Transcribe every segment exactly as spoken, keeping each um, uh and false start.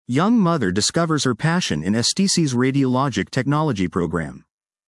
Young mother discovers her passion in S T C's radiologic technology program.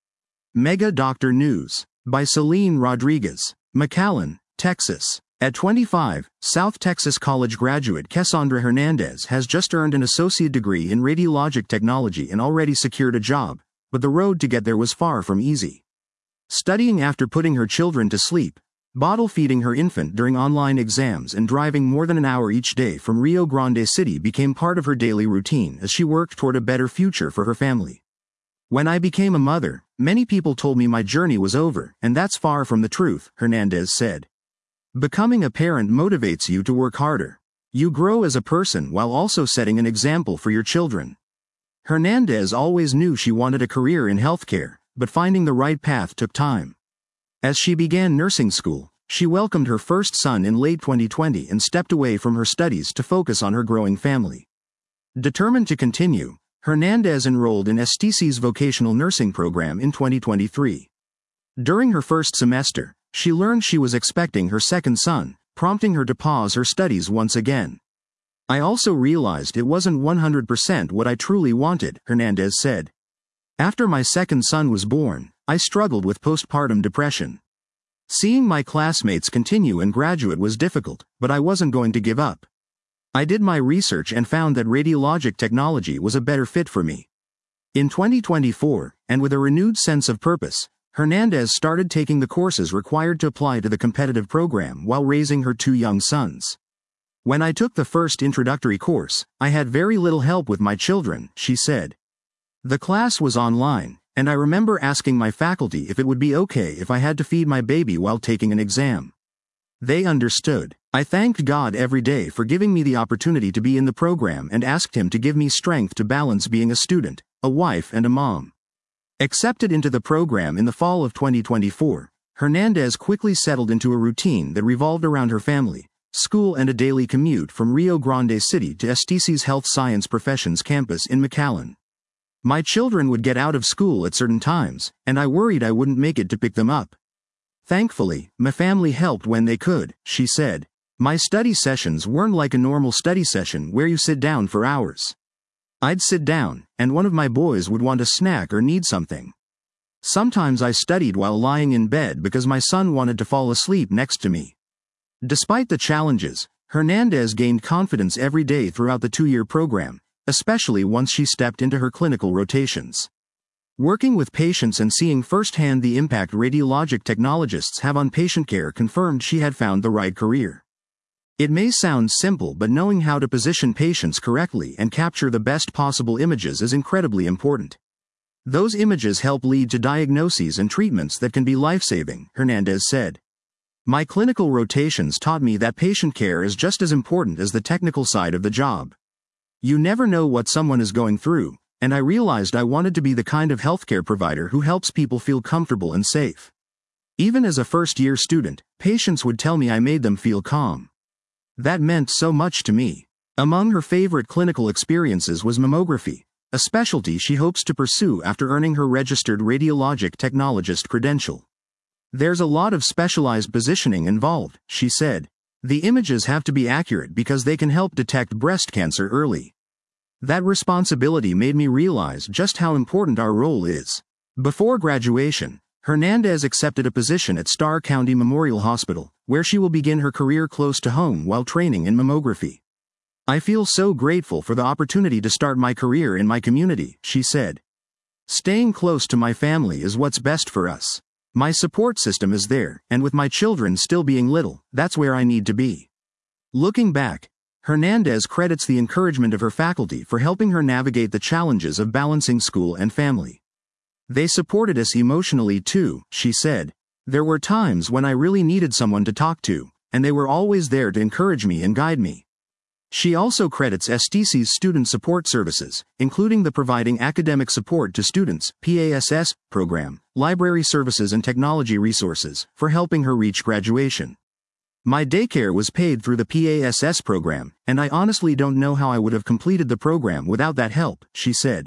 Mega Doctor News. By Celine Rodriguez. McAllen, Texas. At twenty-five, South Texas College graduate Cassandra Hernandez has just earned an associate degree in radiologic technology and already secured a job, but the road to get there was far from easy. Studying after putting her children to sleep, bottle feeding her infant during online exams, and driving more than an hour each day from Rio Grande City became part of her daily routine as she worked toward a better future for her family. When I became a mother, many people told me my journey was over, and that's far from the truth, Hernandez said. Becoming a parent motivates you to work harder. You grow as a person while also setting an example for your children. Hernandez always knew she wanted a career in healthcare, but finding the right path took time. As she began nursing school, she welcomed her first son in late twenty twenty and stepped away from her studies to focus on her growing family. Determined to continue, Hernandez enrolled in S T C's vocational nursing program in twenty twenty-three. During her first semester, she learned she was expecting her second son, prompting her to pause her studies once again. I also realized it wasn't one hundred percent what I truly wanted, Hernandez said. After my second son was born, I struggled with postpartum depression. Seeing my classmates continue and graduate was difficult, but I wasn't going to give up. I did my research and found that radiologic technology was a better fit for me. In twenty twenty-four, and with a renewed sense of purpose, Hernandez started taking the courses required to apply to the competitive program while raising her two young sons. When I took the first introductory course, I had very little help with my children, she said. The class was online, and I remember asking my faculty if it would be okay if I had to feed my baby while taking an exam. They understood. I thanked God every day for giving me the opportunity to be in the program and asked Him to give me strength to balance being a student, a wife, and a mom. Accepted into the program in the fall of twenty twenty-four, Hernandez quickly settled into a routine that revolved around her family, school, and a daily commute from Rio Grande City to S T C's Health Science Professions campus in McAllen. My children would get out of school at certain times, and I worried I wouldn't make it to pick them up. Thankfully, my family helped when they could, she said. My study sessions weren't like a normal study session where you sit down for hours. I'd sit down, and one of my boys would want a snack or need something. Sometimes I studied while lying in bed because my son wanted to fall asleep next to me. Despite the challenges, Hernandez gained confidence every day throughout the two-year program, especially once she stepped into her clinical rotations. Working with patients and seeing firsthand the impact radiologic technologists have on patient care confirmed she had found the right career. It may sound simple, but knowing how to position patients correctly and capture the best possible images is incredibly important. Those images help lead to diagnoses and treatments that can be life-saving, Hernandez said. My clinical rotations taught me that patient care is just as important as the technical side of the job. You never know what someone is going through, and I realized I wanted to be the kind of healthcare provider who helps people feel comfortable and safe. Even as a first-year student, patients would tell me I made them feel calm. That meant so much to me. Among her favorite clinical experiences was mammography, a specialty she hopes to pursue after earning her registered radiologic technologist credential. There's a lot of specialized positioning involved, she said. The images have to be accurate because they can help detect breast cancer early. That responsibility made me realize just how important our role is. Before graduation, Hernandez accepted a position at Starr County Memorial Hospital, where she will begin her career close to home while training in mammography. I feel so grateful for the opportunity to start my career in my community, she said. Staying close to my family is what's best for us. My support system is there, and with my children still being little, that's where I need to be. Looking back, Hernandez credits the encouragement of her faculty for helping her navigate the challenges of balancing school and family. They supported us emotionally too, she said. There were times when I really needed someone to talk to, and they were always there to encourage me and guide me. She also credits S T C's student support services, including the providing academic support to students P A S S program, library services and technology resources, for helping her reach graduation. My daycare was paid through the P A S S program, and I honestly don't know how I would have completed the program without that help, she said.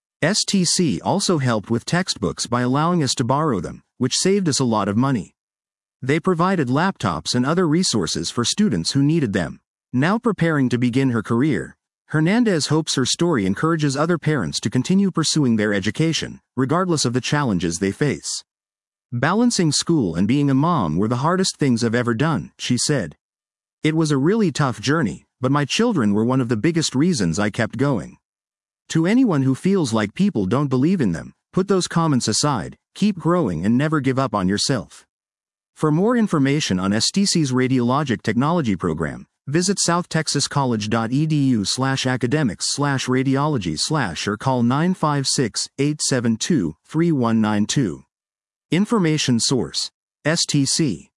S T C also helped with textbooks by allowing us to borrow them, which saved us a lot of money. They provided laptops and other resources for students who needed them. Now preparing to begin her career, Hernandez hopes her story encourages other parents to continue pursuing their education, regardless of the challenges they face. Balancing school and being a mom were the hardest things I've ever done, she said. It was a really tough journey, but my children were one of the biggest reasons I kept going. To anyone who feels like people don't believe in them, put those comments aside, keep growing and never give up on yourself. For more information on S T C's Radiologic Technology program, visit southtexascollege.edu slash academics slash radiology slash or call nine five six, eight seven two, three one nine two. Information source: S T C.